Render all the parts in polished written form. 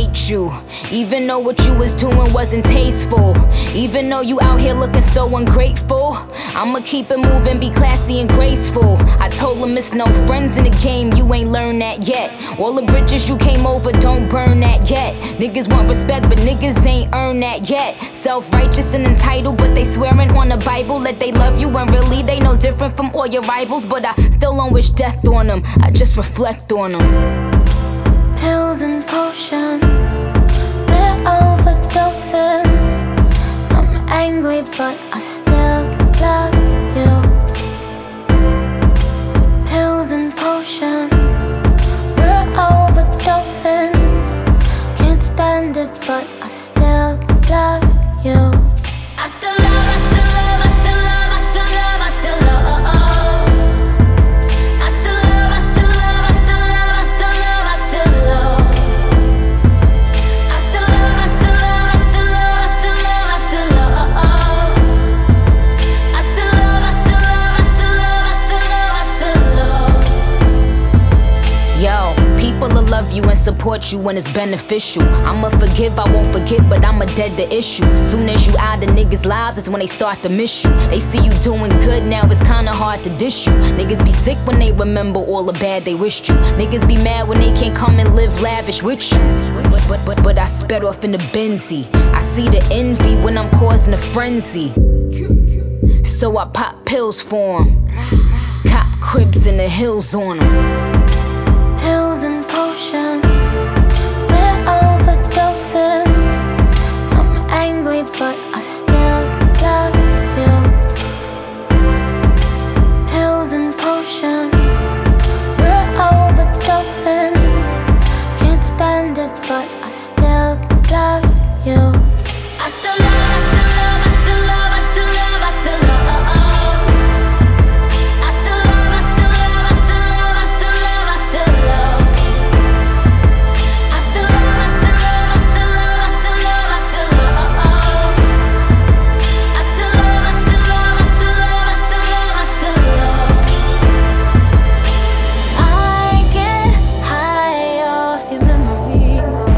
hate you. Even though what you was doing wasn't tasteful. Even though you out here looking so ungrateful, I'ma keep it moving, be classy and graceful. I told him it's no friends in the game, you ain't learned that yet. All the bridges you came over, don't burn that yet. Niggas want respect, but niggas ain't earned that yet. Self-righteous and entitled, but they swearing on the Bible that they love you, and really they no different from all your rivals. But I still don't wish death on them, I just reflect on them. Pills and potions, we're overdosing. I'm angry, but I still love you. Pills and potions, we're overdosing. Can't stand it, but I still love you. I still love, I still love, I still love, I still love, I still love. I still love, I still love, I still love, I still love, I still love. I still love, I still love, I still love, I still love, I still love. I still love, I still love, I still love, I still love, I still love. Yo, people'll love you and support you when it's beneficial. I'ma forgive, I won't forget, but I'ma dead the issue. Soon as you out of niggas' lives, it's when they start to miss you. They see you doing good, now it's kinda hard to dish you. Niggas be sick when they remember all the bad they wished you. Niggas be mad when they can't come and live lavish with you. But I sped off in the Benzie. I see the envy when I'm causing a frenzy. So I pop pills for 'em. Cop cribs in the hills on 'em. Pills and potions, we're overdosing. I'm angry, but I still love you. Pills and potions, we're overdosing. Can't stand it, but I still love you. I still love, I still love, I still love, I still love, I still love. I still love, I still love, I still love, I still love, I still love. I still love, I still love, I still love, I still love, I still love. I still love, I still love, I still love, I still love, I still love. I get high off your memory.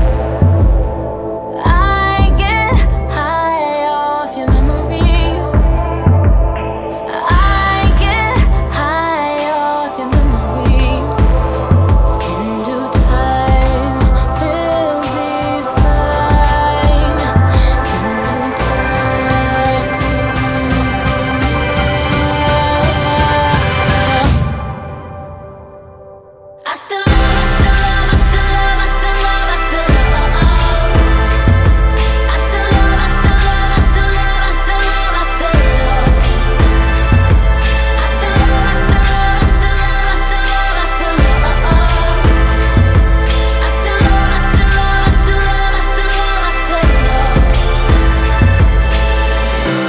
I get high off your memory. I get high off your memory. In due time, we'll be fine. In due time. I still love, I still love, I still love, I still love, I still love. I still love, I still love, I still love, I still love, I still love. I still love, I still love, I still love, I still love, I still love. I still love, I still love, I still love, I still love, I still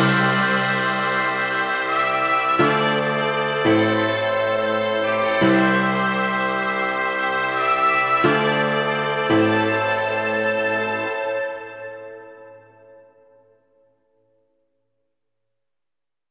love.